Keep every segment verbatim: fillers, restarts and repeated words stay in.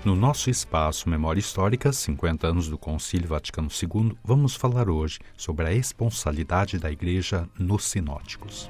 No nosso espaço Memória Histórica, cinquenta anos do Concílio Vaticano segundo, vamos falar hoje sobre a esponsalidade da Igreja nos sinóticos.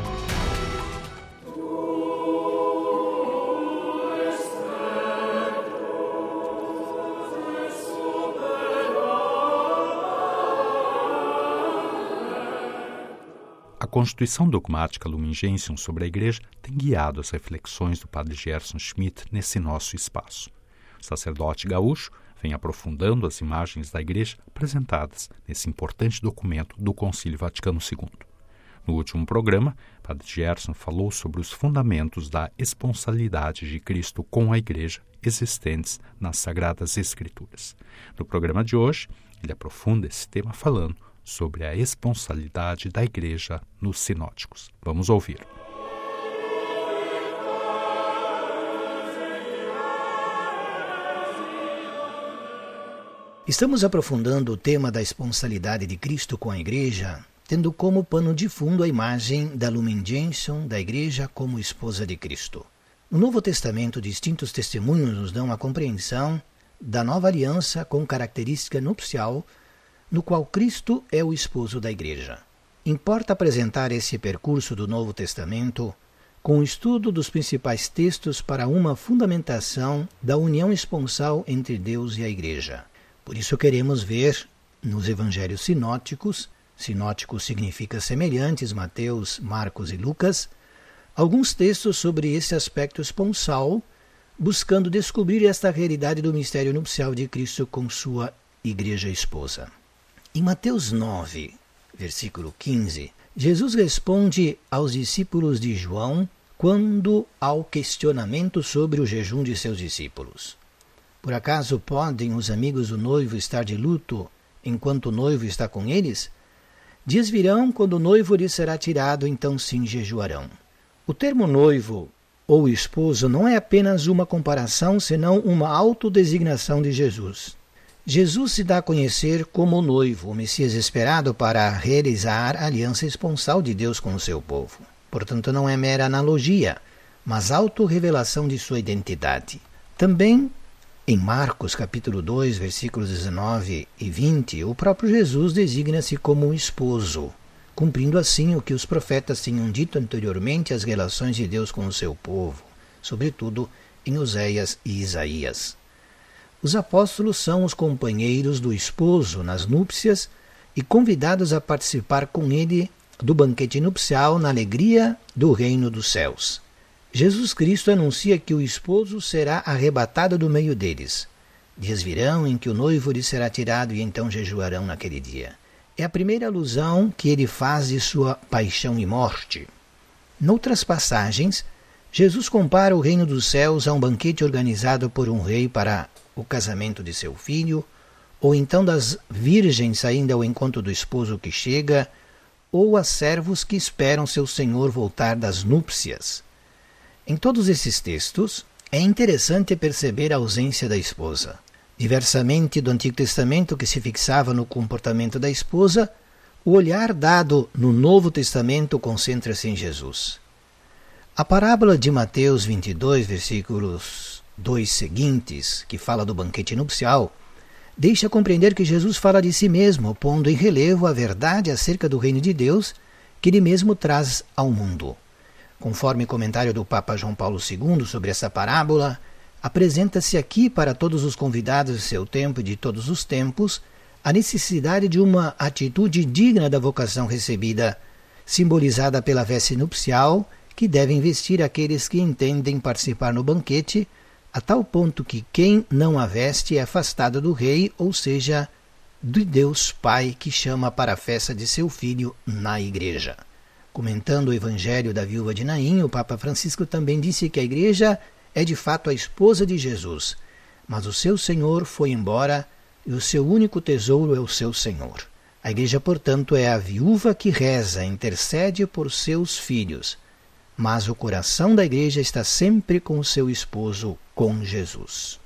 A Constituição Dogmática Lumen Gentium sobre a Igreja tem guiado as reflexões do padre Gerson Schmidt nesse nosso espaço. O sacerdote gaúcho vem aprofundando as imagens da Igreja apresentadas nesse importante documento do Concílio Vaticano segundo. No último programa, padre Gerson falou sobre os fundamentos da esponsalidade de Cristo com a Igreja existentes nas Sagradas Escrituras. No programa de hoje, ele aprofunda esse tema falando sobre a esponsalidade da Igreja nos sinóticos. Vamos ouvir. Estamos aprofundando o tema da esponsalidade de Cristo com a Igreja, tendo como pano de fundo a imagem da Lumen Gentium da Igreja como esposa de Cristo. No Novo Testamento, distintos testemunhos nos dão a compreensão da nova aliança com característica nupcial, no qual Cristo é o esposo da Igreja. Importa apresentar esse percurso do Novo Testamento com o estudo dos principais textos para uma fundamentação da união esponsal entre Deus e a Igreja. Por isso queremos ver nos evangelhos sinóticos, sinótico significa semelhantes, Mateus, Marcos e Lucas, alguns textos sobre esse aspecto esponsal, buscando descobrir esta realidade do mistério nupcial de Cristo com sua Igreja esposa. Em Mateus nove, versículo quinze, Jesus responde aos discípulos de João quando ao questionamento sobre o jejum de seus discípulos. Por acaso podem os amigos do noivo estar de luto enquanto o noivo está com eles? Dias virão quando o noivo lhes será tirado, então sim jejuarão. O termo noivo ou esposo não é apenas uma comparação, senão uma autodesignação de Jesus. Jesus se dá a conhecer como o noivo, o Messias esperado para realizar a aliança esponsal de Deus com o seu povo. Portanto, não é mera analogia, mas autorrevelação de sua identidade. Também, em Marcos capítulo dois, versículos dezenove e vinte, o próprio Jesus designa-se como um esposo, cumprindo assim o que os profetas tinham dito anteriormente às relações de Deus com o seu povo, sobretudo em Oséias e Isaías. Os apóstolos são os companheiros do esposo nas núpcias e convidados a participar com ele do banquete nupcial na alegria do reino dos céus. Jesus Cristo anuncia que o esposo será arrebatado do meio deles. Dias virão em que o noivo lhe será tirado e então jejuarão naquele dia. É a primeira alusão que ele faz de sua paixão e morte. Noutras passagens, Jesus compara o reino dos céus a um banquete organizado por um rei para o casamento de seu filho, ou então das virgens saindo ao encontro do esposo que chega, ou a servos que esperam seu senhor voltar das núpcias. Em todos esses textos, é interessante perceber a ausência da esposa. Diversamente do Antigo Testamento, que se fixava no comportamento da esposa, o olhar dado no Novo Testamento concentra-se em Jesus. A parábola de Mateus vinte e dois, versículos dois seguintes, que fala do banquete nupcial, deixa compreender que Jesus fala de si mesmo, pondo em relevo a verdade acerca do reino de Deus que ele mesmo traz ao mundo. Conforme comentário do Papa João Paulo segundo sobre essa parábola, apresenta-se aqui para todos os convidados de seu tempo e de todos os tempos a necessidade de uma atitude digna da vocação recebida, simbolizada pela veste nupcial que devem vestir aqueles que entendem participar no banquete, a tal ponto que quem não a veste é afastado do rei, ou seja, de Deus Pai que chama para a festa de seu filho na Igreja. Comentando o Evangelho da viúva de Naim, o Papa Francisco também disse que a Igreja é de fato a esposa de Jesus, mas o seu Senhor foi embora e o seu único tesouro é o seu Senhor. A Igreja, portanto, é a viúva que reza, intercede por seus filhos, mas o coração da Igreja está sempre com o seu esposo, com Jesus.